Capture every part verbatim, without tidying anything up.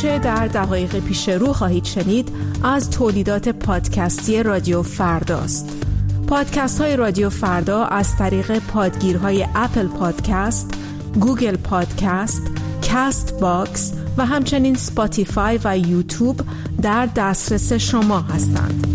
آنچه در دقایق پیش رو خواهید شنید از تولیدات پادکستی رادیو فرداست. پادکست های رادیو فردا از طریق پادگیرهای اپل پادکست، گوگل پادکست، کاست باکس و همچنین اسپاتیفای و یوتیوب در دسترس شما هستند.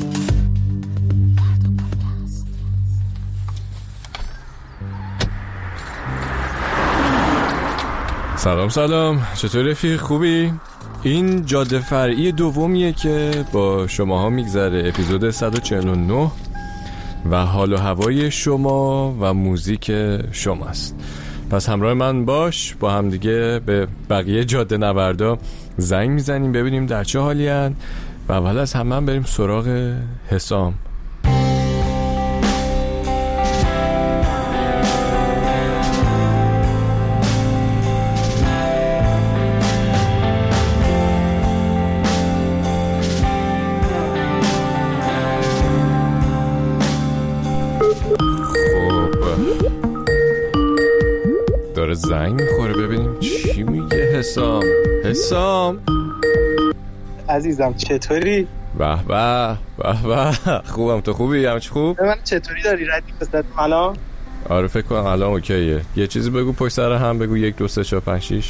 سلام سلام، چطور رفیق؟ خوبی؟ این جاده فرعی دومیه که با شماها میگذره، اپیزود صد و چهل و نه و حال و هوای شما و موزیک شماست. پس همراه من باش، با هم دیگه به بقیه جاده نوردا زنگ میزنیم ببینیم در چه حالی هن و اول از همه بریم سراغ حسام. داره زنگ میخوره، ببینیم چی میگه حسام. حسام عزیزم چطوری؟ به به به به، خوبم. تو خوبی؟ همه چی خوب؟ من چطوری داری؟ ردی بزدم الان؟ آره فکر کنم الان اوکیه. یه چیزی بگو پشت سر هم بگو. یک دو سه چهار پنج شیش.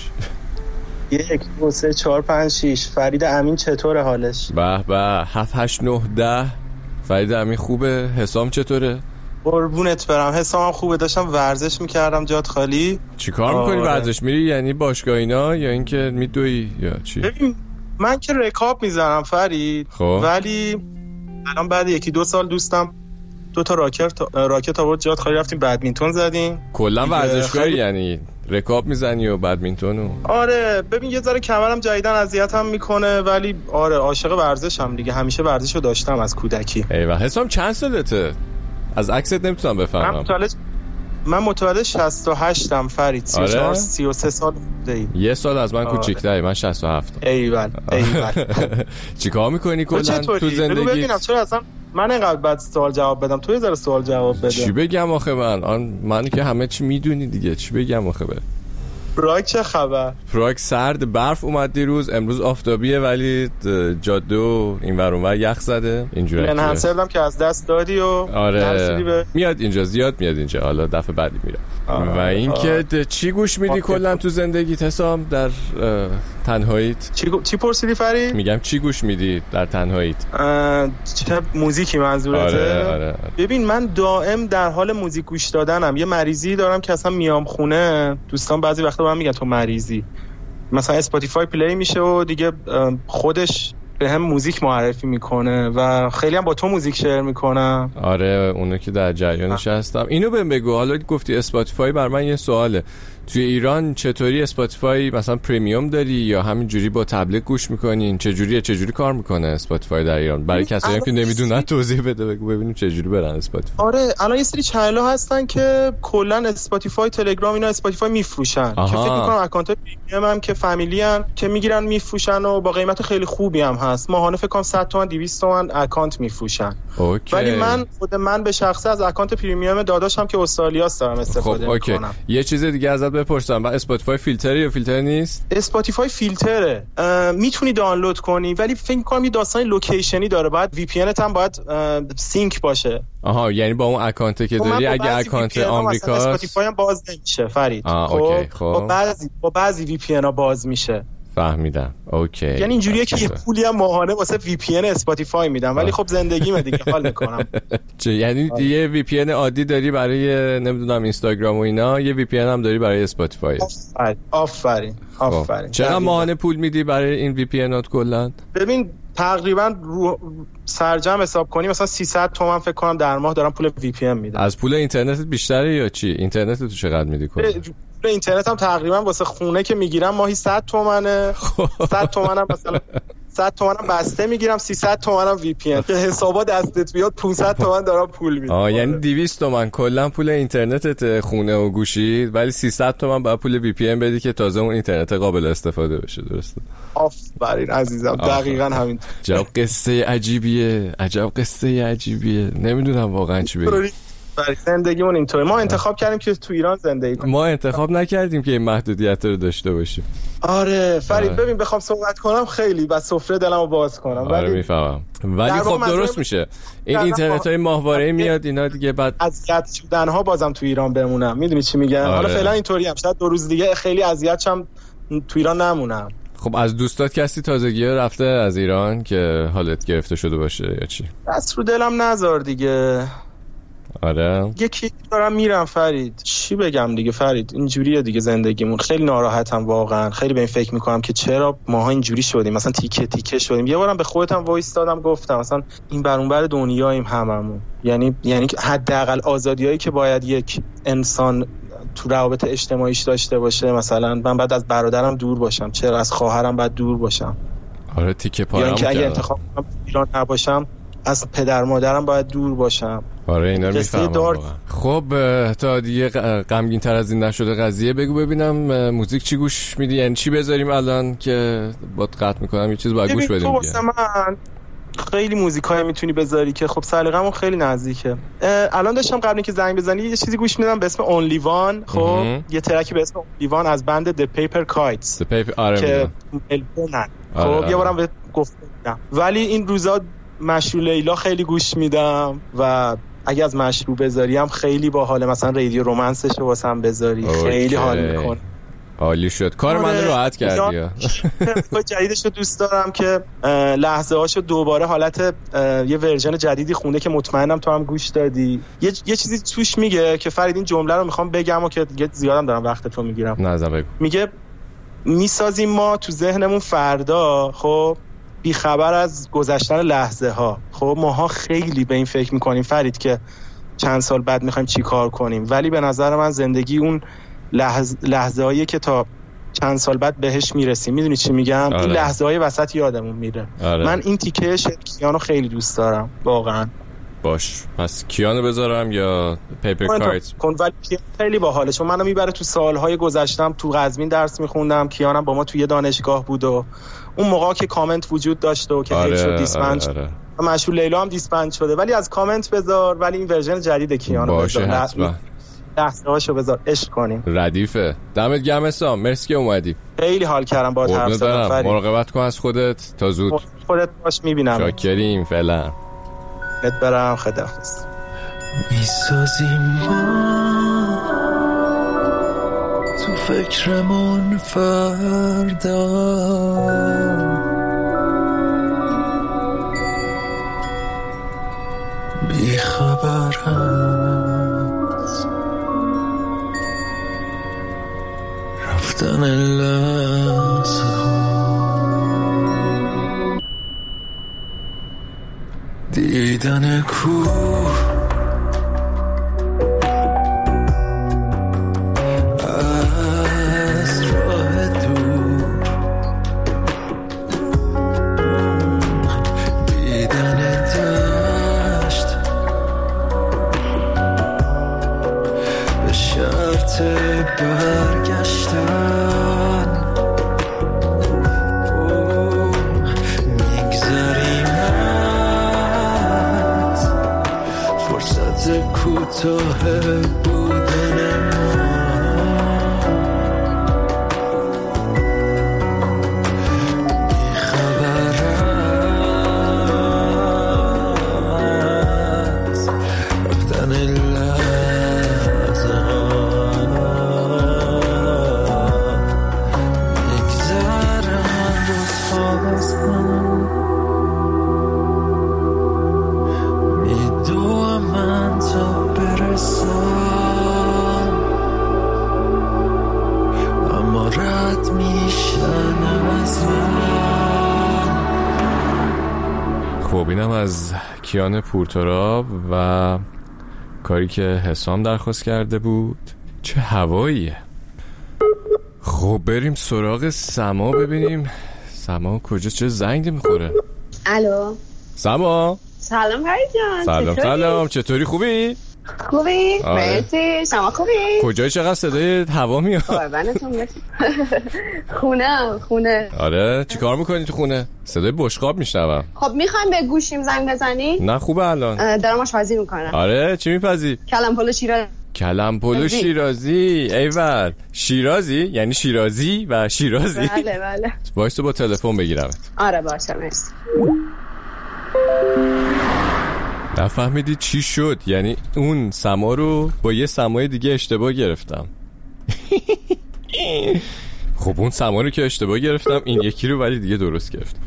یک دو سه چهار پنج شیش. فرید امین چطوره حالش؟ به به. هفت هشت نه ده. فرید امین خوبه. حسام چطوره؟ قربونت برم. حسام خوبه. داشتم ورزش میکردم جات خالی. چی کار میکنی؟ ورزش میری یعنی باشگاه اینا یا اینکه میدوی یا چی؟ ببین من که رکاب میزنم فرید، خب. ولی الان بعد یکی دو سال دوستم دو تا راکت راکت آورد جات خالی، رفتیم بدمینتون زدیم. کلا ورزشکاری یعنی رکاب میزنی و بدمینتون و... آره ببین یه ذره کمرم جدیدن اذیتم میکنه، ولی آره عاشق ورزشم دیگه. همیشه ورزشو داشتم از کودکی. ایوه. حسام چند سالته؟ از عکست نمیتونم بفهمم. من متولد من متولد شصت و هشتم فرید. سی و چهار سی و سه سال بودی. یه سال از من آره. کوچیک‌تری. من شصت و هفت. ایول ایول. چیکار میکنی کلا تو زندگی؟ ببینم چرا اصلا من اینقدر بعد سوال جواب بدم، تو یه ذره سوال جواب بده. چی بگم آخه من آن من که همه چی میدونی دیگه. چی بگم آخه؟ به پراگ چه خبر؟ پراگ سرد، برف اومد دیروز، امروز آفتابیه ولی جاده و این ور اون ور یخ زده. اینجوریه. من هنسردم که از دست دادی و آره به... میاد اینجا، زیاد میاد اینجا. حالا دفعه بعدی میرم. و اینکه چی گوش میدی کلا تو زندگیت حسام در تنهاییت؟ چی چی پرسیدی فرید؟ میگم چی گوش میدی در تنهاییت؟ چه موزیکی منظورته؟ آره آره. ببین من دائم در حال موزیک گوش دادنم. یه مریضی دارم که اصلا میام خونه دوستان بعضی وقتا به من میگن تو مریضی. مثلا اسپاتیفای پلی میشه و دیگه خودش به هم موزیک معرفی میکنه و خیلی هم با تو موزیک شیر میکنم. آره اونو که در جریانش هستم. اینو بهم بگو، حالا گفتی اسپاتیفای، بر من یه سواله. توی ایران چطوری اسپاتیفای مثلا پریمیوم داری یا همین جوری با تبلیغ گوش میکنین؟ چه جوریه؟ چه جوری کار میکنه اسپاتیفای در ایران؟ برای کسایی که نمیدونن توضیح بده، بگو ببینیم چه جوری برن اسپاتیفای. آره الان یه سری چنل ها هستن که کلا اسپاتیفای، تلگرام اینا اسپاتیفای میفروشن که فکر میکنم اکانت پریمیوم هم که فامیلی ان که میگیرن میفروشن و با قیمت خیلی خوبی هم هست. ماهانه فکر کنم صد تومن دویست تومن اکانت میفروشن. ولی من خود من به شخصه از اکانت پریمیوم داداشم که استرالیاست دارم استفاده خب، اوکی. میکنم. یه چیز دیگه ازت بپرسم، بعد اسپاتیفای فیلتره یا فیلتر نیست؟ اسپاتیفای فیلتره. میتونی دانلود کنی ولی فکر کنم یه داستان لوکیشنی داره. باید وی پی انت هم باید سینک باشه. آها یعنی با اون اکانته که داری اگه اکانت آمریکاست اسپاتیفای هم باز نمیشه فرید. خب اوکی. خب با بعضی با بعضی وی پی ان ها باز میشه. فهمیدم. اوکی. یعنی اینجوریه که یه پولی هم ماهانه واسه وی پی ان اسپاتیفای میدم ولی خب زندگیمه دیگه، حال میکنم. چه یعنی یه وی پی ان عادی داری برای نمیدونم اینستاگرام و اینا، یه وی پی ان هم داری برای اسپاتیفای؟ آفرین آفرین آفرین. چقدر ماهانه پول میدی برای این وی پی انات کلا؟ ببین تقریبا رو سرجم حساب کنی مثلا سیصد تومن فکر کنم در ماه دارم پول وی پی ان میدم. از پول اینترنتت بیشتره یا چی؟ اینترنت تو چقدر میدی کلا؟ پول اینترنت هم تقریبا واسه خونه که میگیرم ماهی صد تومنه. صد تومن هم مثلا صد تومن هم بسته میگیرم، سیصد تومن هم وی پی ان که حسابا دستت بیاد پانصد تومن دارم پول میدم. آه یعنی دویست تومن کلا پول اینترنتت خونه و گوشی، ولی سیصد تومن بعد پول وی پی ان بدی که تازه اون اینترنت قابل استفاده بشه. درسته؟ آفرین عزیزم. دقیقاً همین. عجب قصه عجیبیه. عجب قصه عجیبیه. نمیدونم واقعا چی بگم. فرید زندگیمون اینطوری. ما انتخاب کردیم که تو ایران زندگی کنیم. ما انتخاب نکردیم که این محدودیت رو داشته باشیم. آره فرید آره. ببین بخوام صحبت کنم خیلی بس سفره دلمو باز کنم. آره میفهمم. ولی خب درست میشه. این اینترنت‌های ماهواره‌ای میاد اینا دیگه بعد اذیت شدن‌ها بازم تو ایران بمونم. میدونی چی میگم؟ آره. حالا فعلا اینطوریام. شاید دو روز دیگه خیلی اذیت شم تو ایران نمونم. خب از دوستات کسی تازگی‌ها رفته از ایران که حالت گرفته شده باشه یا چی؟ دست رو دلم نذار دیگه. آره یکی دارم میرم فرید. چی بگم دیگه فرید، اینجوریه دیگه زندگیمون. خیلی ناراحتم واقعا. خیلی به این فکر میکنم که چرا ماها اینجوری شدیم، مثلا تیکه تیکه شدیم. یه بارم به خودم وایس دادم گفتم مثلا این بر اون بر دنیاییم هممون. یعنی یعنی حداقل آزادیایی که باید یک انسان تو روابط اجتماعیش داشته باشه، مثلا من بعد از برادرم دور باشم، چرا از خواهرم بعد دور باشم؟ آره تیکه پارم که اگه انتخاب کنم ایران نباشم از پدر مادرم باید دور باشم. آره اینا رو میفهمم دار... خب تا دیگه غمگین تر از این نشده قضیه، بگو ببینم موزیک چی گوش میدی؟ یعنی چی بذاریم الان که باید قطع میکنم یه چیز باید گوش بدیم دیگه؟ من خیلی موزیکای میتونی بذاری که خب سلیقه‌مون خیلی نزدیکه. الان داشتم قبل اینکه زنگ بزنی یه چیزی گوش میدم به اسم Only One. خب یه ترکی به اسم Only One از بند The Paper Kites The Paper آره که ملبورنن. خب آره. یه بارم به گفتم ولی این روزا مشروع لیلا خیلی گوش میدم و اگه از مشروع بذاریم خیلی باحاله. مثلا رادیو رومنسش رو واسم بذاری اوکی. خیلی حال میکنه. عالی شد. کار من راحت کردی. جدیدش رو دوست دارم که لحظه هاشو دوباره حالت یه ورژن جدیدی خونده که مطمئنم تو هم گوش دادی. یه, یه چیزی توش میگه که فرید این جمله رو میخوام بگم و که دیگه زیادم دارم وقتتو میگیرم. نه بگو. میگه میسازیم ما تو ذهنمون فردا خب بی خبر از گذشتن لحظه ها. خب ماها خیلی به این فکر میکنیم فرید که چند سال بعد میخوایم چی کار کنیم، ولی به نظر من زندگی اون لحظه لحظه هایی که تا چند سال بعد بهش میرسیم. میدونی چی میگم؟ آره. این لحظه های وسط یادمون میره. آره. من این تیکه کیانو خیلی دوست دارم واقعا. باش پس کیانو بذارم یا پیپر کایتس؟ کن ولی خیلی باحاله چون منو میبره تو سالهای گذشتم. تو قزوین درس میخوندم، کیانم با ما توی دانشگاه بود و اون موقع که کامنت وجود داشت و که آره، هی شد دیسپند آره، آره. شد. مشهور لیلا هم دیسپند شده ولی از کامنت بذار، ولی این ورژن جدید کیانو بذار. باشه حتما. لحظه هاشو بذار عشق کنیم. ردیفه. دمت گرم اسام. مرسی که اومدی. خیلی حال کردم باهات حرف زدم فرید. مراقبت کن از خودت تا زود. خودت باش میبینم. شاکریم فعلا. بهت برم خداحافظ. میسازیم ما تو فکرمون فردا بی خبر از رفتن لحظه دیدن کوه از راه دور دیدن دشت به شرط برگشتن کوتاه بودن بی خبر از رفتن لحظه ها میگذرن روزها از هم میدوم من تا اما رد میشن از من. خب اینم از کیان پورتراب و کاری که حسام درخواست کرده بود. چه هواییه. خب بریم سراغ سما ببینیم سما کجا چه زنگی میخوره. الو سما. سلام فرید جان. سلام سلام چطوری؟ خوبی؟ خوبی؟ مرسی. شما خوبی؟ کجای چقدر صدای هوا میاد؟ قربانتون مرسی. خونه خونه. آره چی کار میکنی تو خونه؟ صدای بشقاب میشنوم. خب میخوایم به گوشیم زنگ بزنی؟ نه خوبه الان. دارم آشپزی میکنم. آره چی میپزی؟ کلم پلو شیرازی. کلم پلو شیرازی. ایول. شیرازی یعنی شیرازی و شیرازی. بله بله. وایسا با تلفن بگیرمت. آره باشه مرسی. نفهمیدی چی شد؟ یعنی اون سما رو با یه سمای دیگه اشتباه گرفتم. خب اون سما رو که اشتباه گرفتم این یکی رو ولی دیگه درست گرفتم.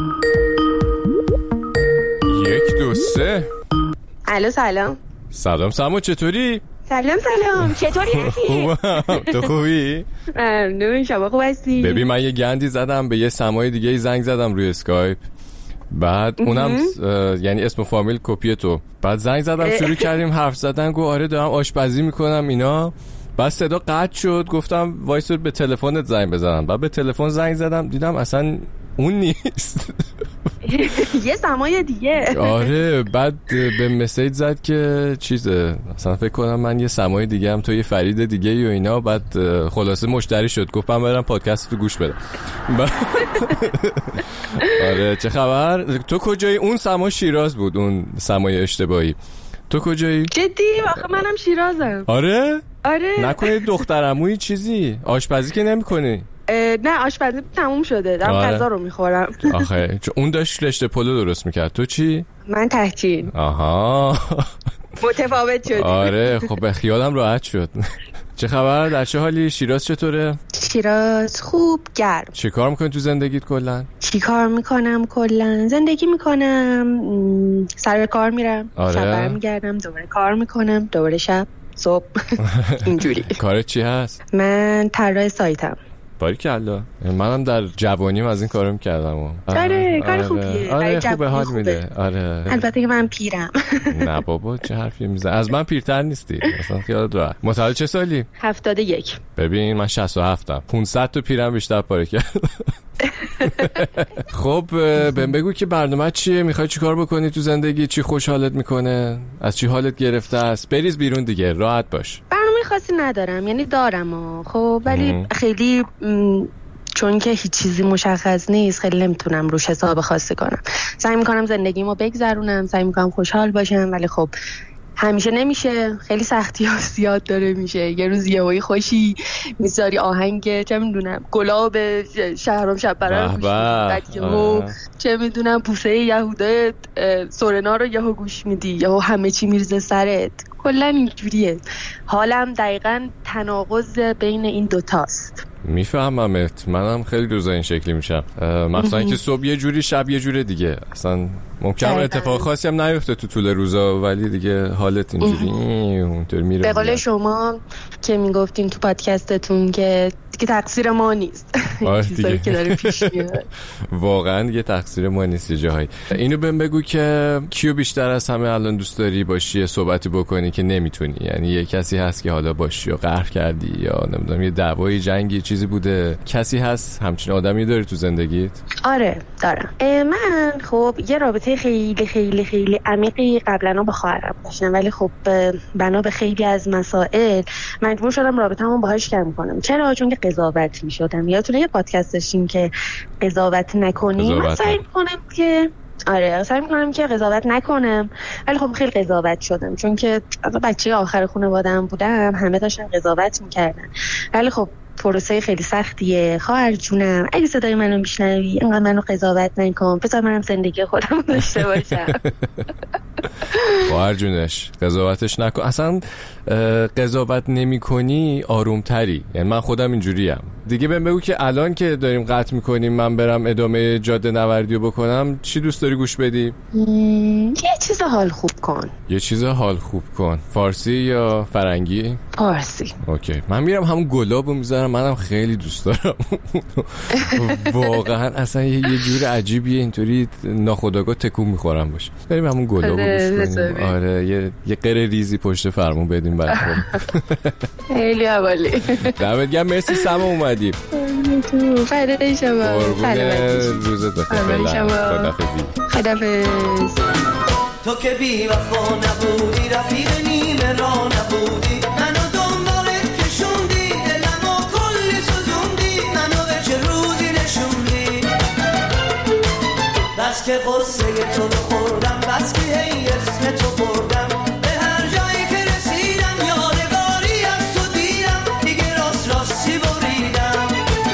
یک دو سه. الو سلام. سلام سما چطوری؟ سلام سلام چطوری رفیق؟ تو خوبی؟ ممنون شما خوب هستی؟ ببین من یه گندی زدم به یه سمای دیگه زنگ زدم روی اسکایپ، بعد اونم یعنی اسم و فامیل کپی تو، بعد زنگ زدم شروع کردیم حرف زدن، گفت آره دارم آشپزی میکنم اینا، بعد صدا قطع شد، گفتم وایسا به تلفنت زنگ بزنم، بعد به تلفن زنگ زدم دیدم اصلا اون نیست. یه سمای دیگه. آره بعد به مسیج زد که چیزه اصلا فکر کنم من یه سمای دیگه هم تو یه فرید دیگه و اینا، بعد خلاصه مشتری شد، گفت من برم پادکست تو گوش بدم. آره چه خبر؟ تو کجایی؟ اون سما شیراز بود، اون سمای اشتباهی. تو کجایی؟ جدی؟ آخه منم شیرازم. آره؟ آره. نکنه دخترعموی چیزی آشپزی که نمی‌کنی؟ نه آشپزی تموم شده، دارم آره. غذا رو میخورم. آخه اون داشت رشته پلو درست میکرد، تو چی؟ من تحچین. آها متفاوت شدی. آره خب به خیالم راحت شد. چه خبر؟ در چه حالی؟ شیراز چطوره؟ شیراز خوب گرم. چی کار میکنی تو زندگیت کلا؟ چی کار میکنم کلا؟ زندگی میکنم، سر کار میرم، آره. شب برمیگردم، دوباره کار میکنم، دوباره شب صبح. اینجوری. کارت چی هست؟ من طراح سایتم. باریکلا. منم در جوانیم از این کارو میکردم. آره کار خوبیه. آره خوبه، حال میده. آره البته که من پیرم. نه بابا چه حرفی میزنی؟ از من پیرتر نیستی اصلا، خیالت راحت. متولد چه سالی؟ هفتاد و یک. ببین من شصت و هفتم. پانصد تا پیرم بیشتر پاره کرد. خب بهم بگو که برنامه چیه؟ میخوای چی کار بکنی تو زندگی؟ چی خوشحالت میکنه؟ از چی حالت گرفته است؟ بریز بیرون دیگه، راحت باش. برنامه خاصی ندارم، یعنی دارم خب ولی ام. خیلی م... چون که هیچ چیزی مشخص نیست خیلی نمیتونم روش حساب خاصی کنم. سعی میکنم زندگیمو بگذرونم، سعی میکنم خوشحال باشم، ولی خب همیشه نمیشه، خیلی سختی ها زیاد داره میشه. یه روز یهویی خوشی میذاری آهنگ چه میدونم گلاب شهرام شب برای گوش بعد یهو چه میدونم پوسه یهودا سورنا رو یهو گوش میدی، یهو همه چی میرزه سرت. کلا اینجوریه حالم، دقیقاً تناقض بین این دوتاست. میفهممت، منم خیلی روزا این شکلی میشم، مثلا که صبح یه جوری شب یه جوره دیگه، اصلا ممکنه اتفاق خاصی هم نیفته تو طول روزا ولی دیگه حالت اینجوری اونطور میره. به قول شما که میگفتین تو پادکستتون که دیگه تقصیر ما نیست. چیزایی که داره پیش میاد واقعا دیگه تقصیر ما نیست. یه جاهایی اینو بهم بگو که کیو بیشتر از همه الان دوست داری باشی صحبتی بکنی که نمیتونی؟ یعنی یه کسی هست که حالا باشی یا قهر کردی یا نمیدونم یه دعوای جنگی چیزی بوده، کسی هست همچین آدمی داری تو زندگیت؟ آره دارم. من خب یه رابطه خیلی خیلی خیلی عمیقی قبلا با خواهرم داشتم، ولی خب بنا به خیلی از مسائل مجبور شدم رابطه‌مو باهاش کم کنم. چرا؟ چون که قضاوت می‌شدم. یادتونه یه پادکست داشتیم که قضاوت نکنیم. من سعی می‌کنم که آره سعی می‌کنم که قضاوت نکنم، ولی خب خیلی قضاوت شدم چون که بچه آخر خانواده‌ام بودم، همه داشتن قضاوت می‌کردن. ولی خب پروسه خیلی سختیه. خواهر جونم اگه صدای منو میشنوی اینقدر منو قضاوت نکن، بذار منم زندگی خودم داشته باشم. خواهر جونش قضاوتش نکن. اصلا قضاوت نمی کنی آروم تری. یعنی من خودم اینجوریم دیگه. بهم بگو که الان که داریم قطع میکنیم من برم ادامه جاده نوردیو بکنم، چی دوست داری گوش بدی؟ یه چیز حال خوب کن. یه چیز حال خوب کن. فارسی یا فرنگی؟ فارسی. اوکی. من میرم همون گلابو میذارم، منم خیلی دوست دارم. واقعا اصلا یه جور عجیبیه، اینطوری ناخودآگاه تکون میخورم باشه. بریم همون گلابو گوش کنیم. آره یه یه قره ریزی پشت فرمون بدیم برای خودمون. خیلی حوالی. دمت گرم، مرسی سما اومدی. تو فایده شما. قربون روزت بخیر. خدافظ. خدافظ. تو که بی وفا نبودی، رفیق نیمه را نبودی، منو دنبالت کشوندی، دلمو کلی سوزوندی، منو به چه روزی نشوندی. بس که قصه تو بخوردم، بس که هی اسم تو بردم، به هر جایی که رسیدم یادگاری از تو دیدم، دیگه راست راستی بریدم.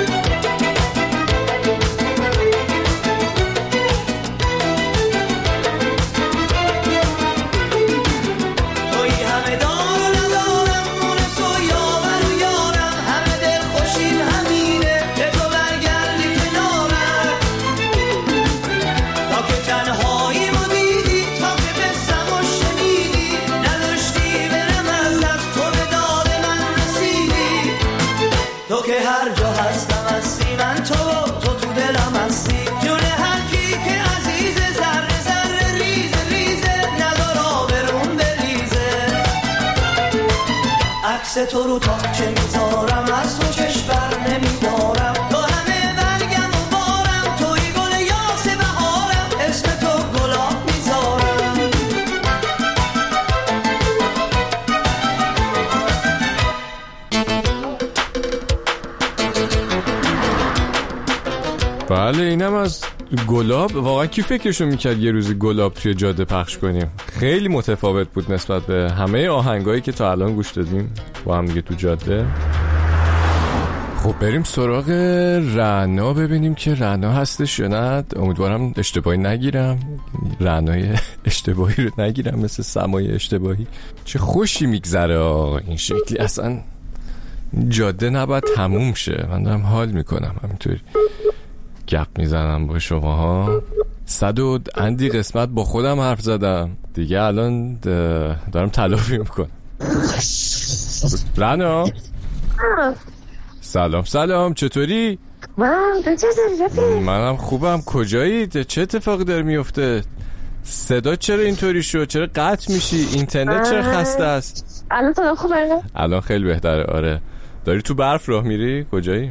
توی همه دار و ندارم، مونس و یاور و یارم، همه دل خوشیم همینه که تو برگردی کنارم. تا که تنهایی مو دیدی، تا که قصم و شنیدی، نداشتی برم از دست، تو به داد من رسیدی. تو که هر جا هستم هستی، من تو تو تو دلم هستی، جون هر کی که عزیزه، ذره ذره ریزه ریزه، ندار آبرون بریزه. عکس تو رو تا چه میذارم، از تو چشم بر نمیدارم، تو همه برگم و بارم، توی گل یاس بهارم، اسم تو گلاب میذارم. بله اینم از گلاب. واقعا کی فکرشو میکرد یه روزی گلاب توی جاده پخش کنیم؟ خیلی متفاوت بود نسبت به همه آهنگایی که تا الان گوش دادیم با هم دیگه تو جاده. خب بریم سراغ رعنا، ببینیم که رعنا هستش یا نه. امیدوارم اشتباهی نگیرم، رعنای اشتباهی رو نگیرم مثل سمای اشتباهی. چه خوشی میگذره این شکلی، اصلا جاده نباید تموم شه. من دارم حال میکنم همینطوری گپ میزنم با شما ها. صد و اندی قسمت با خودم حرف زدم دیگه، الان دارم تلافی میکنم. رعنا سلام. سلام چطوری؟ منم خوبم. کجایی؟ چه اتفاقی داره میفته؟ صدا چرا اینطوری شد؟ چرا قطع میشی؟ اینترنت چرا خسته است؟ الان صدا خوبه؟ الان خیلی بهتره. آره داری تو برف راه میری؟ کجایی؟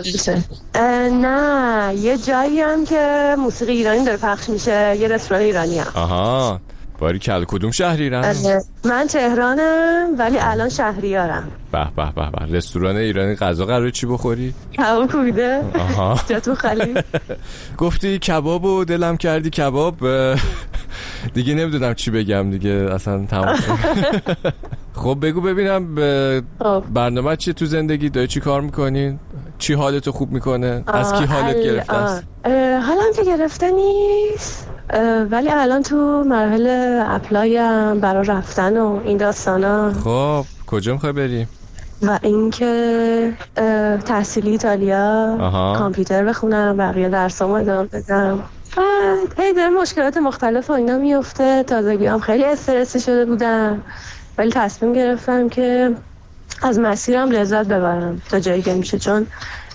نه یه جایی هم که موسیقی ایرانی داره پخش میشه، یه رستوران ایرانی هم. آها باریکلا. کدوم شهر ایران؟ من تهرانم ولی الان شهریارم. به به به به. رستوران ایرانی غذا قراره چی بخوری؟ کباب کوبیده. آها جاتو خالی. گفتی کباب و دلم کردی کباب، دیگه نمیدونم چی بگم دیگه، اصلا تمام شد. خب بگو ببینم برنامه چیه تو زندگی؟ داری چی کار میکنین؟ چی حالتو خوب میکنه؟ از کی حالت گرفته است؟ حالم که گرفته نیست ولی الان تو مرحله اپلایم برای رفتن و این داستانا. خب کجا میخوای بری؟ و اینکه تحصیلی ایتالیا، کامپیوتر بخونم، بقیه درسامو ادامه بدم. هی داره مشکلات مختلف و اینا میفته. تازگی هم خیلی استرس شده بودم ولی تصمیم گرفتم که از مسیرم لذت ببرم تا جایی که میشه، چون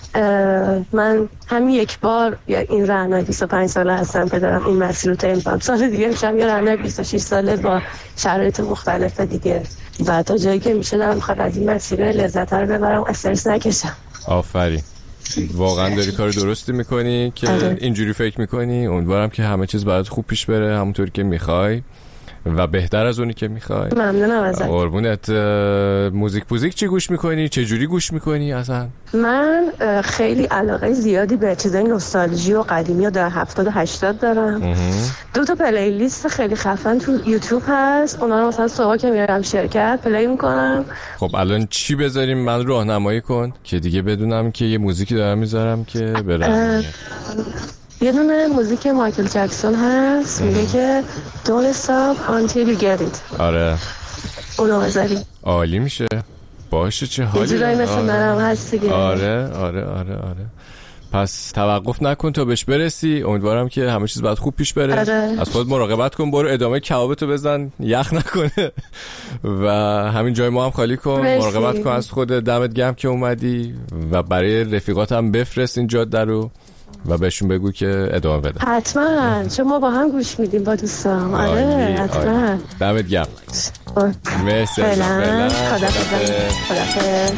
من همین یک بار یا این رعنای بیست و پنج ساله هستم که دارم این مسیر رو طی کنم. سال دیگه میشم یا رعنای بیست و شش ساله با شرایط مختلف دیگه، و تا جایی که میشه دارم میخوام از این مسیر لذت رو ببرم، استرس نکشم. آفرین، واقعا داری کار درستی میکنی که آره. اینجوری فکر میکنی. امیدوارم که همه چیز برات خوب پیش بره همونطوری که میخوای و بهتر از اونی که میخوای. ممنونم ازت. قربونت. موزیک پوزیک چی گوش میکنی؟ چه جوری گوش میکنی اصلا؟ من خیلی علاقه زیادی به چیزای نوستالژی و قدیمی و در هفتاد و هشتاد دارم. دو تا پلیلیست خیلی خفن تو یوتیوب هست، اونا رو مثلا صبح که میرم شرکت پلی میکنم. خب الان چی بذاریم؟ من راهنمایی کن که دیگه بدونم که یه موزیکی دارم میذارم که برم. یه دونه موزیک مایکل جکسون هست میگه که Don't stop until you get it. آره اونو بذاری عالی میشه. باشه چه حالی. یه جورایی مثل منم هست دیگه. آره آره آره آره. پس توقف نکن تا بهش برسی. امیدوارم که همه چیز بعد خوب پیش بره. آره. از خود مراقبت کن، برو ادامه کبابتو بزن یخ نکنه و همین جای ما هم خالی کن. مراقبت کن از خود. دمت گرم که اومدی و برای رفیقاتم بفرست این جاده رو و بهشون بگو که ادامه بده. حتما، چون ما با هم گوش میدیم با دوستان. آره حتما. دمت گرم. مرسی. فعلا خدافظ. خدافظ.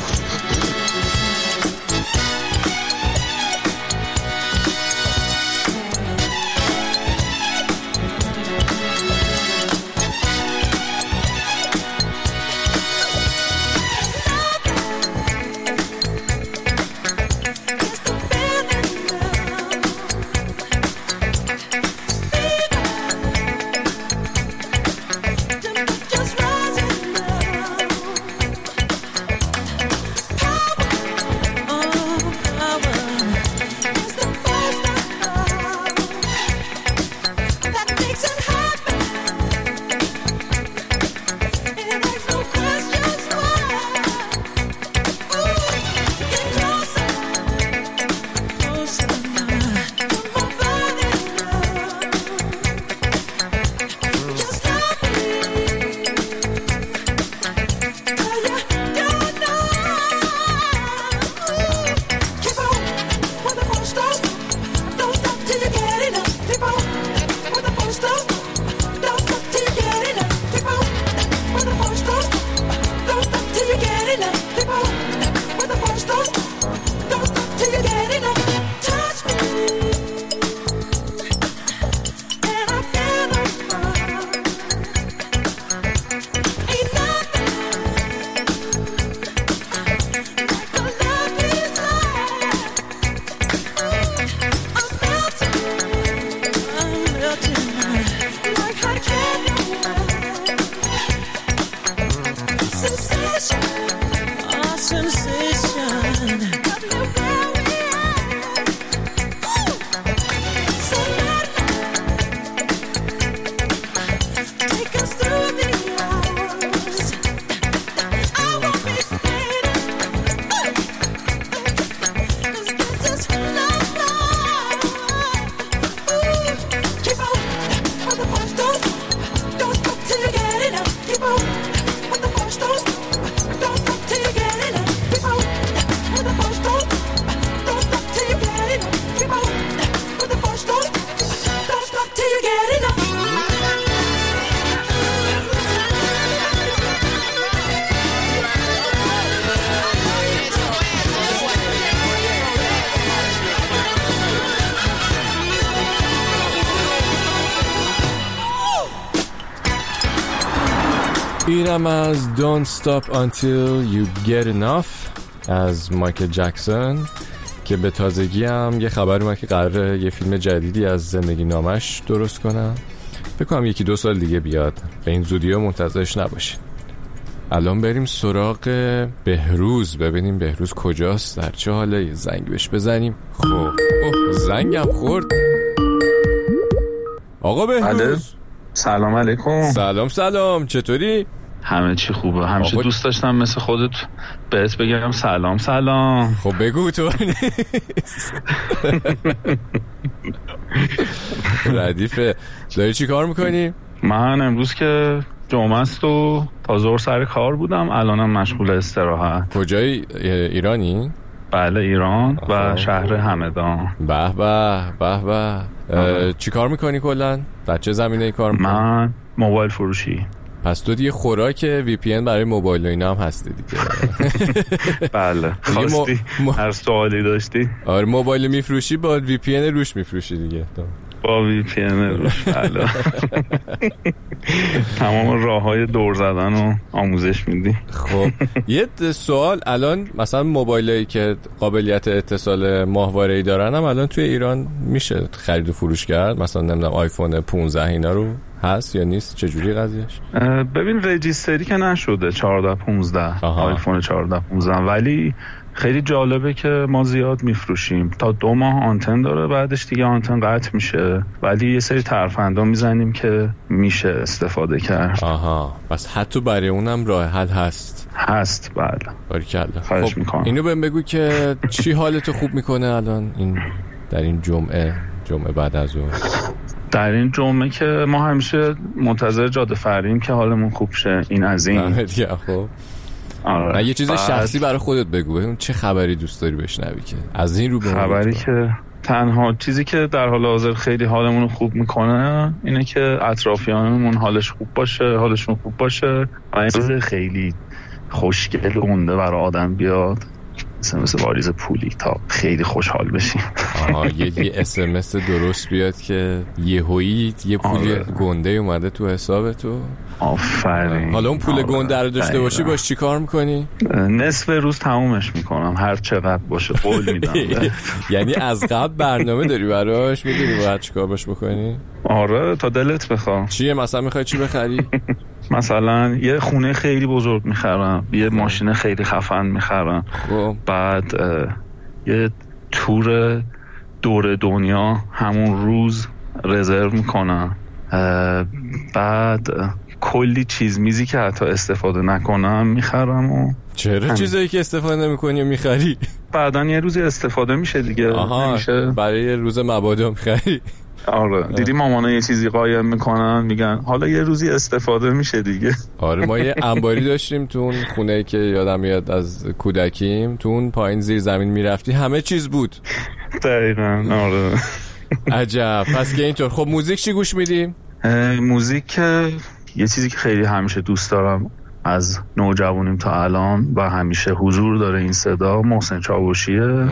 اینم از Don't Stop Until You Get Enough از مایکل جکسون که به تازگی هم یه خبر اومد که قراره یه فیلم جدیدی از زندگی نامش درست کنم. فکر کنم یکی دو سال دیگه بیاد، به این زودی ها منتظرش نباشید. الان بریم سراغ بهروز، ببینیم بهروز کجاست، در چه حاله. یه زنگ بهش بزنیم. خب اوه زنگم خورد. آقا بهروز سلام علیکم. سلام سلام، چطوری؟ همه چی خوبه. همیشه آقا... دوست داشتم مثل خودت بهت بگم سلام سلام. خب بگو تو نیست. ردیفه. داری چی کار میکنی؟ من امروز که جمعه است و تا ظهر سر کار بودم، الانم مشغول استراحت. کجای ایرانی؟ بله ایران. آها. و شهر همدان. به به به به. چی کار میکنی کلا؟ در چه زمینه‌ای کار میکنی؟ من موبایل فروشی. پس تو دیگه خوراک وی پی ان برای موبایل و اینا هم هستی دیگه. بله خواستی م... هر سوالی داشتی. آره موبایل میفروشی با وی پی ان روش میفروشی دیگه. با وی پی ان روش. بله. تمام راههای دور زدن و آموزش میدی. خب یه سوال، الان مثلا موبایلی که قابلیت اتصال ماهواره‌ای دارن هم الان توی ایران میشه خرید و فروش کرد؟ مثلا نمیدونم آیفون پانزده اینا رو هست یا نیست؟ چجوری قضیهش؟ ببین رجیستری که نشده چهارده پانزده آیفون چهارده پانزده، ولی خیلی جالبه که ما زیاد میفروشیم. تا دو ماه آنتن داره، بعدش دیگه آنتن قطع میشه، ولی یه سری ترفندا میزنیم که میشه استفاده کرد. آها بس حتی برای اونم راه حل هست. هست بله. باریکلا. خواهش خب میکنم. اینو بهم بگو که چی حالتو خوب میکنه الان این در این جمعه جمعه بعد از اون؟ در این جمعه که ما همیشه منتظر جاده فریم که حالمون خوب شه. این از این. خب آره. نه یه چیز بعد... شخصی برای خودت بگو، ببین چه خبری دوست داری بشنوی که از این رو به خبری که تنها چیزی که در حال حاضر خیلی حالمون رو خوب میکنه اینه که اطرافیانمون حالش خوب باشه، حالشون خوب باشه و این چیز خیلی خوشگل و عمده برای آدم بیاد، مثل مثل واریز پولی، تا خیلی خوشحال بشیم. آها یه یه اس ام اس درست بیاد که یهویی یه پولی آره. گنده اومده تو حساب تو. آفرین. حالا اون پول آره. گنده رو داشته باشی باش چی کار میکنی؟ نصف روز تمومش میکنم، هر چقدر باشه قول میدم. یعنی از قبل برنامه داری براش، میدونی باید چی کار باش بکنی؟ آره تا دلت بخواه. چیه مثلا میخوای چی بخری؟ مثلا یه خونه خیلی بزرگ میخرم، یه ماشین خیلی خفن میخرم، بعد یه تور دور دنیا همون روز رزرو میکنم، بعد کلی چیز میزی که حتی استفاده نکنم میخرم. و چرا هم. چیزایی که استفاده نمیکنی و میخری؟ بعدن یه روزی استفاده میشه دیگه. آها نمیشه. برای یه روز مبادا میخری. آره دیدی مامانا یه چیزی قایم میکنن میگن حالا یه روزی استفاده میشه دیگه. آره ما یه انباری داشتیم تو اون خونه که یادم میاد از کودکیم، تو اون پایین زیر زمین میرفتی همه چیز بود. دقیقاً آره. عجب. پس که اینطور. خب موزیک چی گوش میدیم؟ موزیک یه چیزی که خیلی همیشه دوست دارم از نوجوانیم تا الان و همیشه حضور داره این صدا، محسن چاوشیه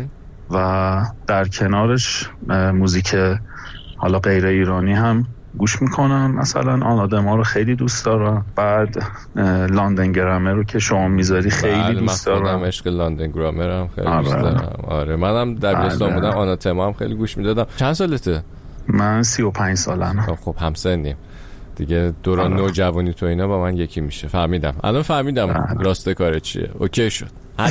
و در کنارش موزیک حالا غیر ایرانی هم گوش میکنم، مثلا آن آدم ها رو خیلی دوست دارم، بعد لندن گرامر رو که شما میذاری خیلی دوست دارم. من عشق لندن گرامر هم خیلی آره. دوست دارم. آره منم دبیرستان بودم آناتما هم خیلی گوش میدادم. چند سالته؟ من سی و پنج سالم. خب همسنیم دیگه، دوران آره. نوجوانی تو اینا با من یکی میشه. فهمیدم الان فهمیدم آره. راست کار چیه. اوکی شد.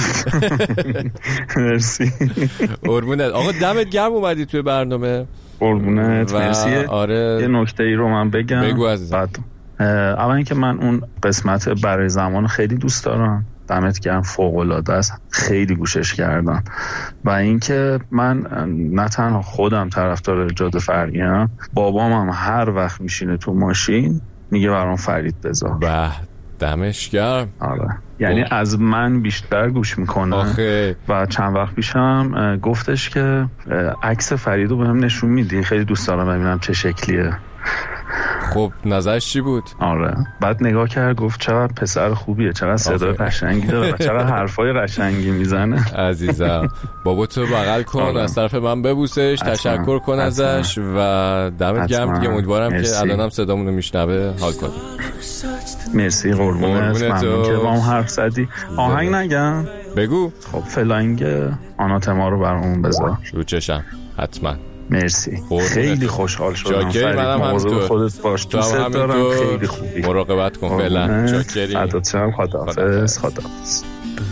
مرسی. قربونت. آقا دمت گرم اومدی توی برنامه. قربونت. مرسی. آره یه نکته ای رو من بگم. بگو عزیزم. بعد اول اینکه من اون قسمت برای زمان خیلی دوست دارم، دمت گرم، فوق العاده است، خیلی گوشش کردم. و اینکه من نه تنها خودم طرفدار جاده فرعیم، بابام هم هر وقت میشینه تو ماشین میگه برام فرید بذار. به دمش گرم. آره یعنی اوه. از من بیشتر گوش میکنه. آخه. و چند وقت پیشم گفتش که عکس فریدو بهم نشون میدی، خیلی دوست دارم ببینم چه شکلیه. خب نظرش چی بود؟ آره بعد نگاه کرد گفت چقدر پسر خوبیه، چقدر صدای قشنگی داره، چقدر حرفای قشنگی میزنه. عزیزم بابا تو بغل کن، آره. از طرف من ببوسش، تشکر کن ازش و دمت گرم دیگه. امیدوارم که الانم صدامون رو میشنوه حال کنه. مرسی قربونت، ممنون که با هم حرف زدی. آهنگ نگم؟ بگو. خب فلاینگ آناتما رو برامون بذار. رو چشم حتما. مرسی خیلی خوشحال شدم. جاکری منم همینطور. خودت باش، دوست دارم، خیلی خوبی. مراقبت کن فعلا. جاکری عدد شم. خداحافظ. خداحافظ.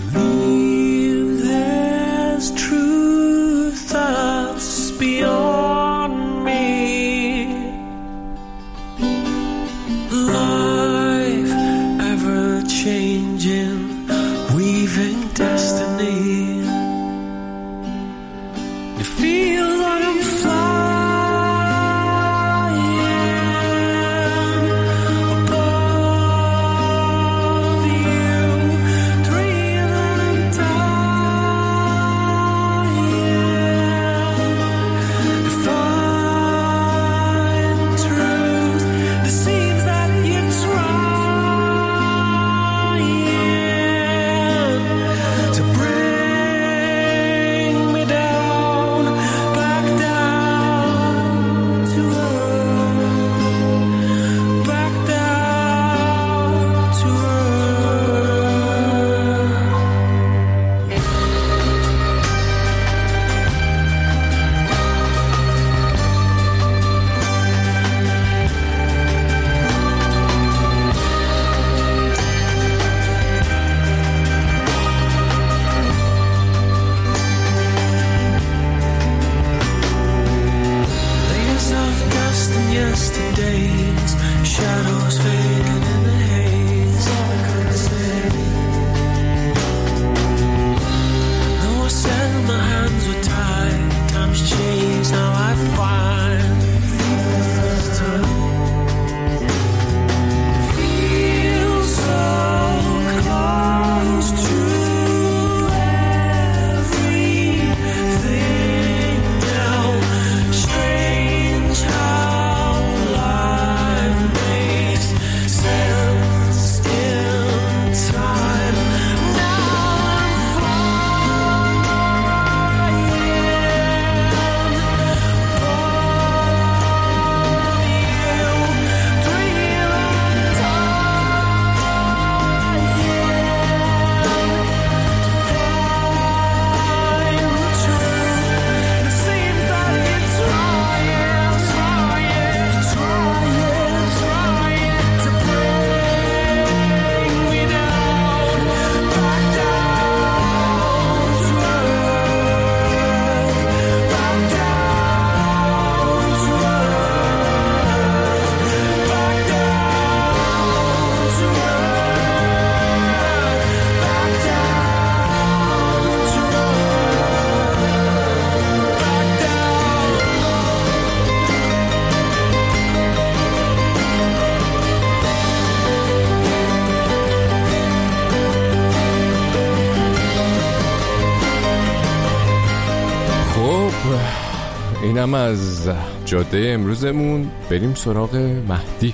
اینم از جاده امروزمون. بریم سراغ مهدی.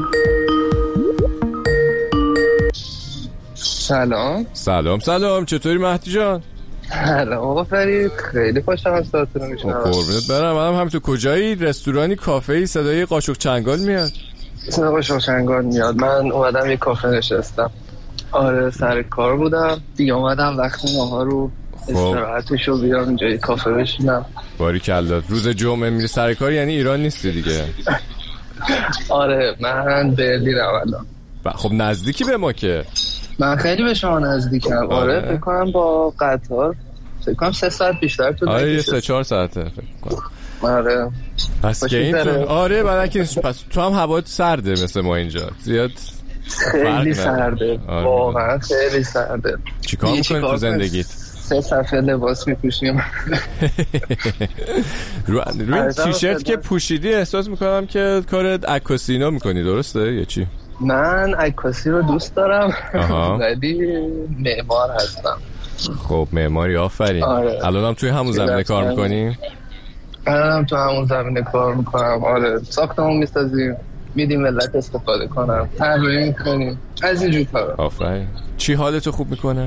سلام سلام سلام چطوری مهدی جان؟ سلام آقا فرید، خیلی خوشم از صداتون رو میشنوم. قربونت برم. منم همینطور. کجایی؟ رستورانی، کافه‌ای؟ صدای قاشق چنگال میاد. صدای قاشق چنگال میاد. من اومدم یه کافه نشستم. آره سر کار بودم دیگه، اومدم وقت نهار رو استراحتشو بیام اینجا یه کافه بشینم. باریکلا. روز جمعه میری سر کار، یعنی ایران نیستی دیگه؟ آره من برلینم الان. خب نزدیکی به ما که. من خیلی به شما نزدیکم. آره, آره فکر کنم با قطار فکر کنم سه ساعت بیشتر تو. آره یه سه چهار ساعته فکر کنم. آره پس که این تو... آره بعد که پس تو هم هوا سرده مثل ما اینجا زیاد. خیلی سرده. آره. واقعا خیلی سرده. چیکار میکنی تو زندگیت؟ سه صفحه لباس میپوشیم. رو روی تیشرت که پوشیدی احساس میکنم که کارت عکاسینا میکنی، درسته یا چی؟ من عکاسی رو دوست دارم ولی معمار هستم. خب معماری، آفرین. آره. الانم توی همون زمینه کار میکنی؟ الانم تو همون زمینه کار میکنم. آره ساختمون میسازیم. میدیم ملت استفاده کنم، تمرین میکنیم از اینجور کارا. آفرین. چی حالتو خوب میکنه؟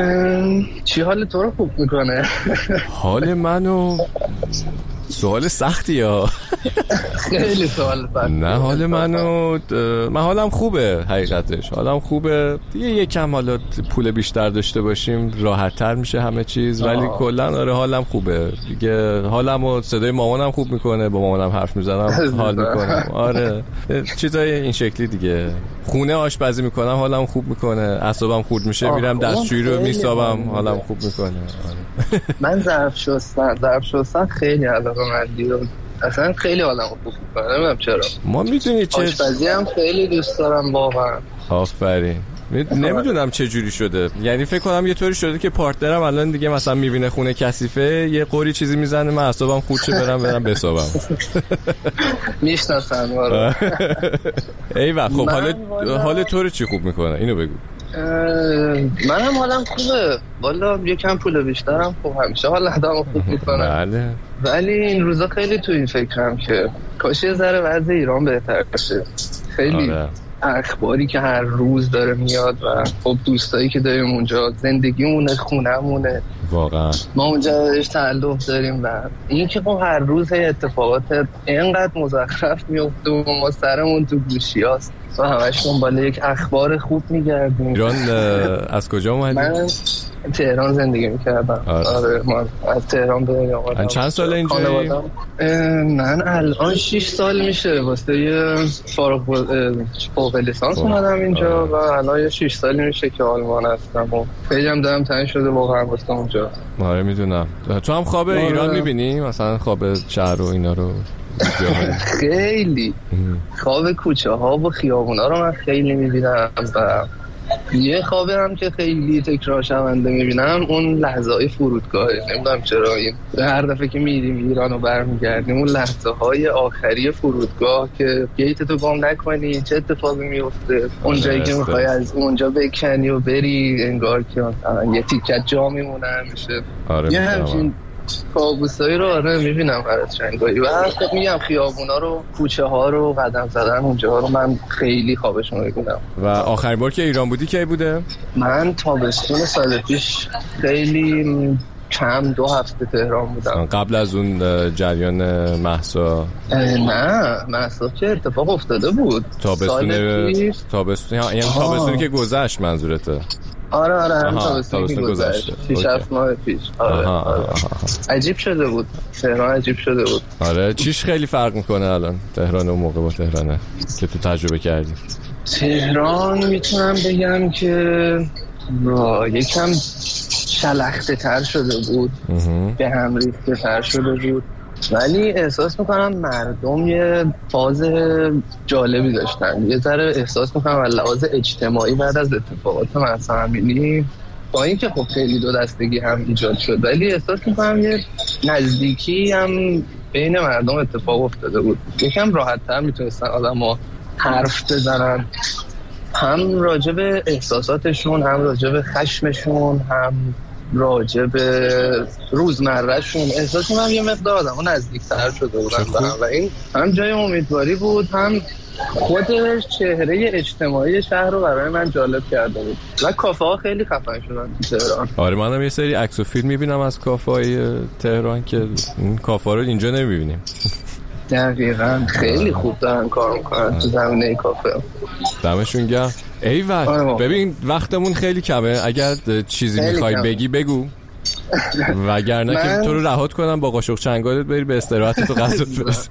چی حال تو رو خوب میکنه؟ حال منو سوال سختی ها. خیلی سوال سختی. نه حال منو من حالم خوبه، حقیقتش حالم خوبه دیگه. یکم حالا پول بیشتر داشته باشیم راحت تر میشه همه چیز، ولی کلا آره حالم خوبه دیگه. حالمو صدای مامانم خوب میکنه، با مامانم حرف میزنم حال میکنم. آره چیزای این شکلی دیگه. خونه آشپزی میکنم حالم خوب میکنه، اعصابم خورد میشه میرم دستشویی رو میسابم حالم خوب میکنه. آره. من ظرف شستن ظرف شستن خیلی علاقه مندی رو اصلا خیلی حالم خوب میکنه، نمیدونم چرا. ما میدونی چه آشپزی هم خیلی دوست دارم واقعا. آفرین. نمیدونم چه جوری شده، یعنی فکر کنم یه طوری شده که پارتنرم الان دیگه مثلا میبینه خونه کثیفه یه قوری چیزی میزنه من اعصابم خورد شه برم برم بسابم. میشناسم وارو. ایول. خب حال حال تو رو چی خوب میکنه اینو بگو. منم حالم خوبه والا، یکم پول بیشترم خب همیشه حال آدمو خوب میکنه. بله. ولی این روزا خیلی تو این فکرم که کاش یه ذره وضع ایران بهتر بشه. خیلی آره. اخباری که هر روز داره میاد و خب دوستایی که داریم اونجا، زندگیمونه، خونه‌مونه، واقعا ما اونجا بهش تعلق داریم و این که خب هر روز اتفاقات اینقدر مزخرف میفته و ما سرمون تو گوشیاست و همش دنبال یک اخبار خوب میگردیم. ایران از کجا اومدی؟ من تهران زندگی میکردم. آره من از تهران به آمدم. چند سال اینجایی؟ من الان شش سال میشه واسه فارغ فوق لیسانس اومدم اینجا و الان شش سال میشه که آلمان هستم و خیلی هم دارم تنگ شده واقعا واسه اونجا. آره میدونم. تو هم خواب ایران میبینی؟ مثلا خواب شهر و اینا رو؟ خیلی خواب کوچه ها و خیابونا رو من خیلی میبینم و یه خوابی هم که خیلی تکرار شونده میبینم اون لحظه های فرودگاهه. نمیدونم چرا این هر دفعه که میریم ایران و برمیگردیم اون لحظه های آخری فرودگاه که گیت تو گم نکنی چه اتفاقی میفته، اونجایی که میخوای از اونجا بکنی و بری انگار که یه تیکت جا میمونه همیشه. آره یه همچین کابوسایی رو آره میبینم هر چنگایی و خب میگم خیابونا رو، کوچه ها رو، قدم زدن اونجا رو من خیلی خوابشون میبینم. و آخرین بار که ایران بودی کی بوده؟ من تابستون سال پیش خیلی کم دو هفته تهران بودم. قبل از اون جریان مهسا؟ نه مهسا که اتفاق افتاده بود تابستون تابستون یعنی تابستونی که گذشت منظورته؟ آره آره هم تابستون که گذشت شش هفت ماه پیش. آره, آها آره. آها آها. عجیب شده بود تهران، عجیب شده بود. آره چیش خیلی فرق میکنه الان تهران اون موقع با تهرانه که تو تجربه کردی؟ تهران میتونم بگم که یکم شلخته تر شده بود، به هم ریخته تر شده بود، ولی احساس میکنم مردم یه فاز جالبی داشتن. یه ذره احساس میکنم از لحاظ اجتماعی بعد از اتفاقات مهسا امینی با این که خب خیلی دو دستگی هم ایجاد شد ولی احساس میکنم یه نزدیکی هم بین مردم اتفاق افتاده بود. یکم راحت تر میتونستن آدم ها حرف بزنن، هم راجع به احساساتشون، هم راجع به خشمشون، هم راجع به روزمرهشون. احساس می‌کنم یه مقدار آدم‌ها نزدیک‌تر شده بودن و این هم جای امیدواری بود، هم خودش چهره اجتماعی شهر رو برای من جالب کرده بود و کافه‌ها خیلی خفن شدن تو تهران. آره منم یه سری عکس و فیلم می‌بینم از کافه‌های تهران که این کافه‌ها رو اینجا نمی‌بینیم. دقیقاً خیلی خوب دارن کار میکنن تو زمینه کافه. دمشون گرم. ایول ببین وقتمون خیلی کمه، اگر چیزی میخوای بگی بگو وگرنه من... که تو رو رهات کنم با قاشق چنگالت بری به استراحت تو غذا برس.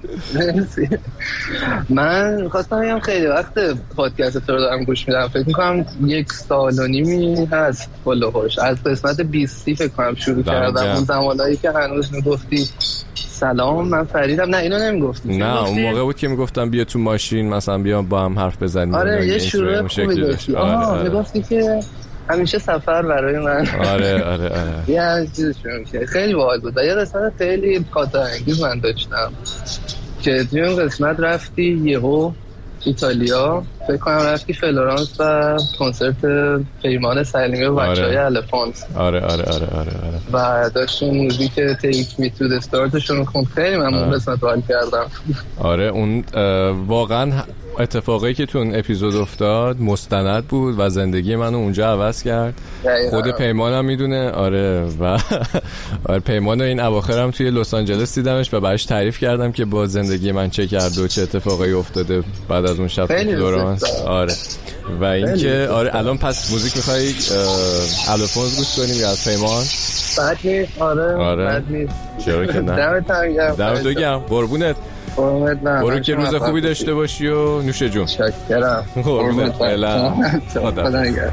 من خواستم بگم خیلی وقت پادکست تو رو دارم گوش میدم، فکر میکنم یک سال و نیمی هست فالوورش، از قسمت بیست فکر کنم شروع کردم. اون زمانایی که هنوز میگفتی سلام من فریدم، نه اینو نمیگفتی؟ نه اون موقع بود که میگفتم بیا تو ماشین مثلا بیا با هم حرف بزنیم. آره یه شروع خوبی داشتی. آها میگفتی که همیشه سفر برای من. آره آره آره یه چیزی شروع میشه خیلی باحال بود. یه قسمت خیلی خاطر انگیز من داشتم که توی اون قسمت رفتی یهو ایتالیا، فکر کنم رفتی فلورانس و کنسرت پیمان سلیمی و بچه‌های الفانس. آره آره آره آره آره و داشتون موزیک تیک می تو دستارتشون خوند، خیلی من اون قسمت حال کردم. آره اون واقعا اتفاقی که تو اون اپیزود افتاد مستند بود و زندگی منو اونجا عوض کرد. خود پیمانم میدونه. آره و آره پیمان این اواخرم توی لس آنجلس دیدمش و براش تعریف کردم که با زندگی من چه کرد و چه اتفاقی افتاده بعد از اون شب فلورانس. آره و اینکه آره الان پس موزیک می‌خوای الوفونز گوش کنیم یا از پیمان؟ بعد نیست. آره آره بعد نیست. چرا که نه. دمت گرم. دمت گرم. قربونت. برو که روز خوبی داشته باشی و نوش جون. شکرم. قربونت. فعلا. خدا نگهدار.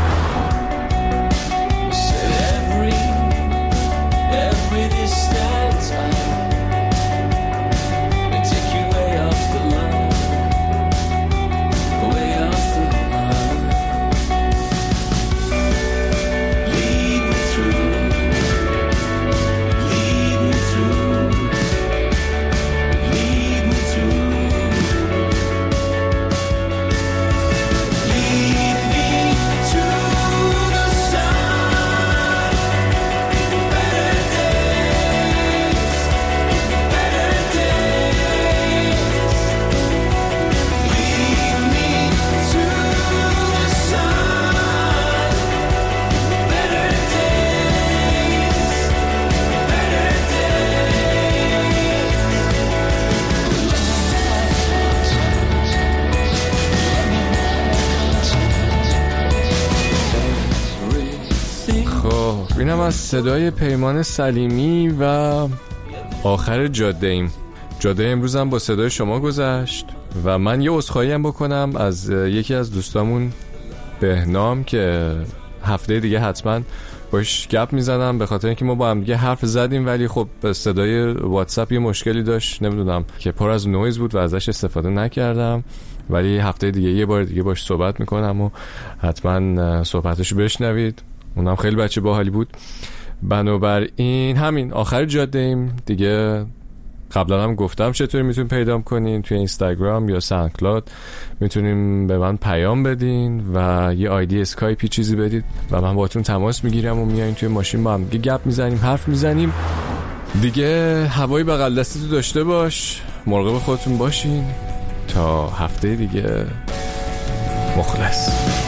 اینم از صدای پیمان سلیمی و آخر جاده ایم. جاده امروز هم با صدای شما گذشت و من یه عذرخواهی هم بکنم از یکی از دوستامون بهنام که هفته دیگه حتما باش گپ میزنم به خاطر اینکه ما با هم دیگه حرف زدیم ولی خب صدای واتساپ یه مشکلی داشت نمیدونم که پر از نویز بود و ازش استفاده نکردم ولی هفته دیگه یه بار دیگه باش صحبت میکنم و حتما صحبتشو بشنوید. اونم خیلی بچه باحالی بود. بنابراین همین آخر جاده ایم دیگه. قبلا هم گفتم چطوری میتونین پیدام کنین توی اینستاگرام یا ساندکلاود. میتونین به من پیام بدین و یه آیدی اسکایپی چیزی بدید و من باهاتون تماس میگیرم و میایم توی ماشین با هم دیگه گپ میزنیم حرف میزنیم دیگه. هوای بغل دستی تو داشته باش. مراقب خودتون باشین. تا هفته دیگه. مخلص.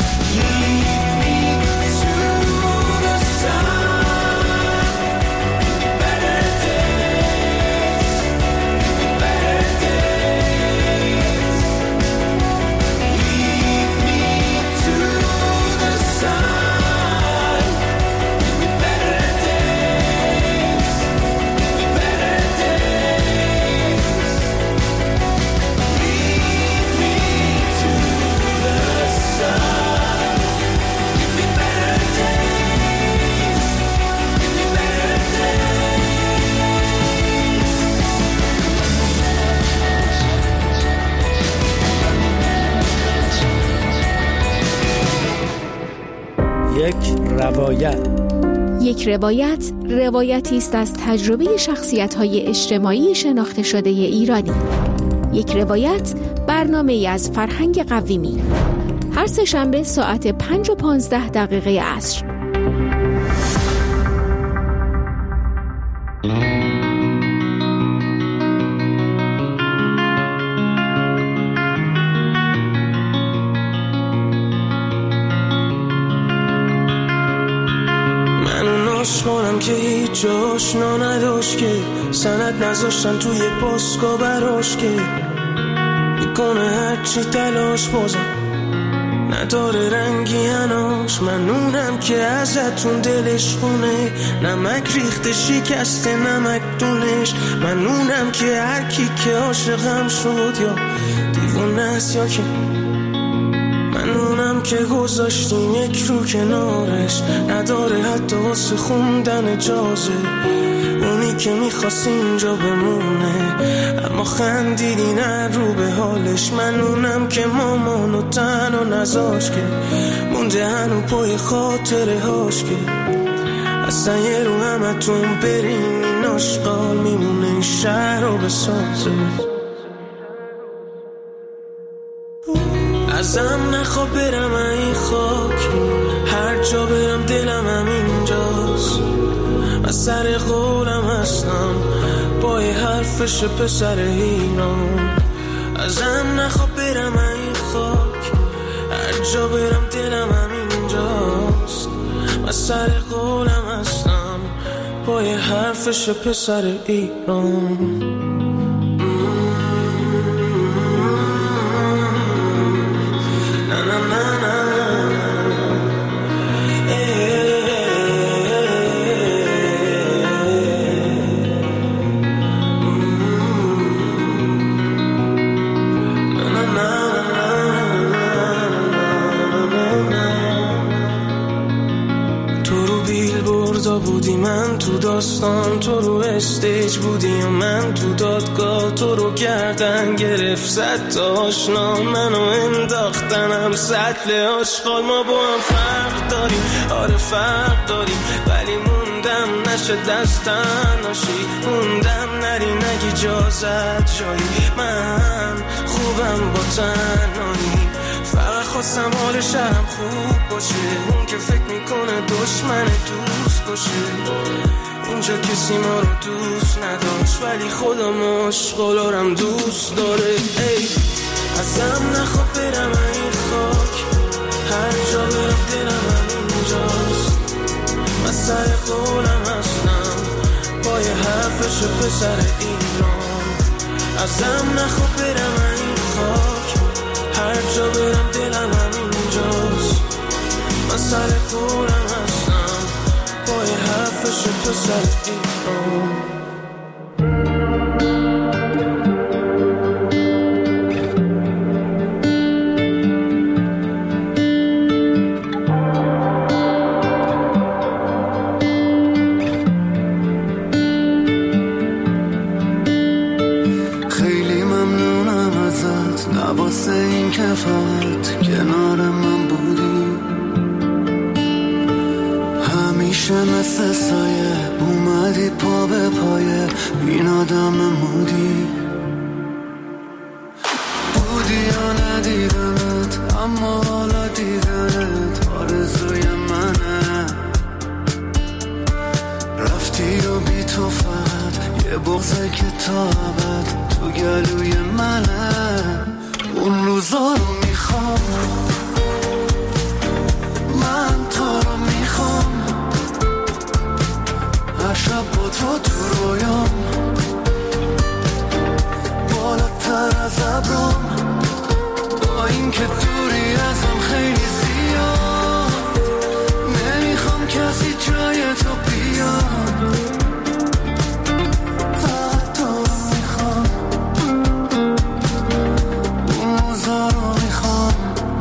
یک روایت. یک روایت روایتی است از تجربه شخصیت‌های اجتماعی شناخته شده ایرانی. یک روایت برنامه‌ای از فرهنگ قویمی. هر سه شنبه ساعت پنج و پانزده دقیقه عصر. کنم که هیچ جاشنا نداشت که سند نذاشتن توی پاسکا براش که میکنه هرچی تلاش بازم نداره رنگی اناش. منونم که ازتون دلش خونه نمک ریخته شکسته نمک دونش. منونم که هر کی که عاشقم شد یا دیوونه است یا که منونم که گذاشتیم یک رو کنارش نداره حتی واسه خوندن اجازه. اونی که میخواست اینجا بمونه اما خندیدی نه رو به حالش. منونم که مامانو تنها نذاش که مونده هنو پای خاطره هاش که اصلا یه رو همتون برین این آشقال میمونه این شهر رو بسازه. ازم نخوا برم این خاک هر جا برم دلم هم اینجاست. من سر قولم هستم با یه حرفش پسر هینام. ازم نخوا برم جا برم دلم همینجاست. من سر قولم هستم با یه حرفش پسر ایران. بودی من تو داستان، تو رو استیج بودی و من تو دادگاه. تو رو گردن گرفت زد تا آشنا، منو انداختنم سطل آشغال. ما با هم فرق داریم، آره فرق داریم، ولی موندم نشه دستن ناشی. موندم نری نگی جازت جایی، من خوبم با تنهایی. فقط خواستم حال شهرم خوب باشه، اون که فکر میکنه دشمن دوست باشه. اینجا کسی ما رو دوست نداشت، ولی خدا مشغولارم دوست داره. ای ازم نخواب برم این خاک، هر جا برم دلم همینجاست. من سر قولم هستم با یه حرفش پسر ایران. ازم نخواب برم این خاک، هر جا برم دلم همینجاست. من سر قولم هستم با یه حرفش پسر ایران. خیلی ممنونم ازت، نواسه این که فقط کنار من بودی. همیشه مثل سایه اومدی پا به پایه این آدم مودی. بودی یا ندیدمت، اما حالا دیدنت آرزوی منه. رفتی و بی تو فقط یه بغضه که تا ابد تو گلوی منه. اون روزا رو میخوام، من تو رو میخوام، هر شب با تو تو رویام، بالاتر از ابرام. با این که دوری ازم خیلی زیاد، نمیخوام کسی جای تو بیاد. فقط تو رو میخوام، اون روزا رو میخوام.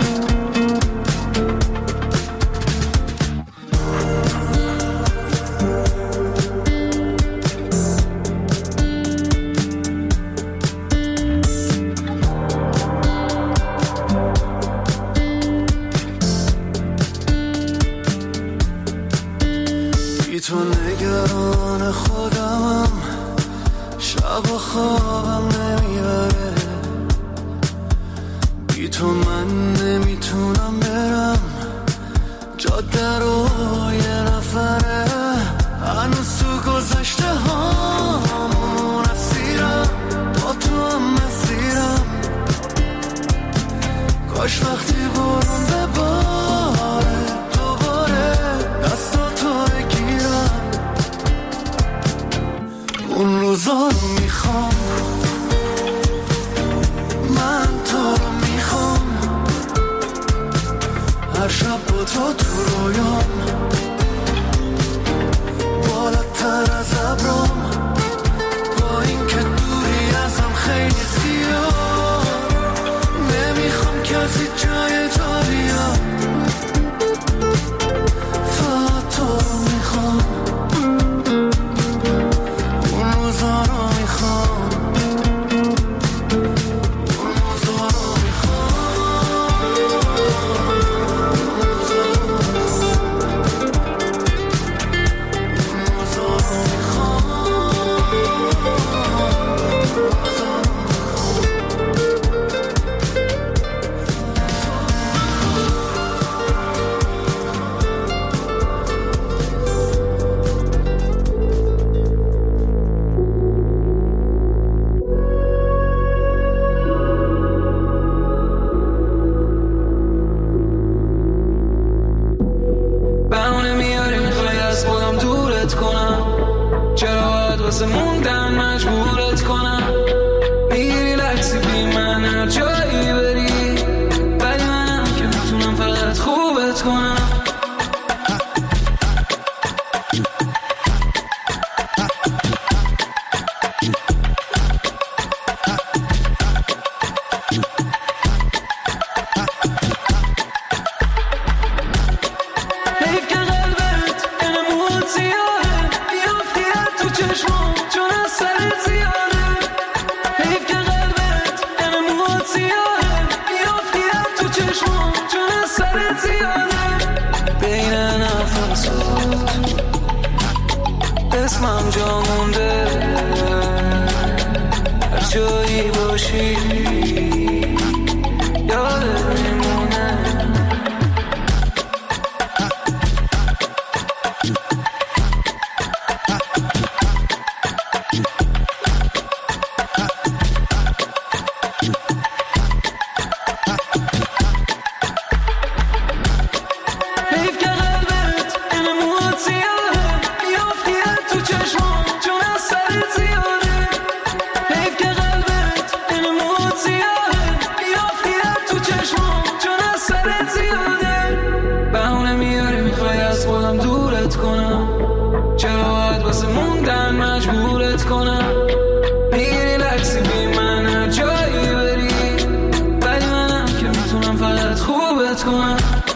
بی تو نگران خودمم، شب و خوابم نمیبره. بی تو من نمیتونم برم جاده رو یه نفره. هنوز تو گذشته هامون اسیرم، با تو هم مسیرم. کاش وقتی برون بباره دوباره دستاتو بگیرم. اون روزا رو میخوام، من تو رو میخوام، هر شب با تو تو رویام، بالاتر از ابرام. با این که دوری ازم خیلی زیاد، نمیخوام کسی جای تو بیاد. فقط تو رو میخوام، اون روزا رو میخوام، اون روزا رو میخوام. واسه موندن مجبورت کنم، میگیری لکسی بی من هر جایی بری، ولی منم که میتونم فقط خوبت کنم. اسمم جا مونده هر جایی باشی یادت میمونه. چرا باید واسه موندن مجبورت کنم، میگیری لکسی بی من هر جایی بری، ولی منم که میتونم فقط خوبت کنم.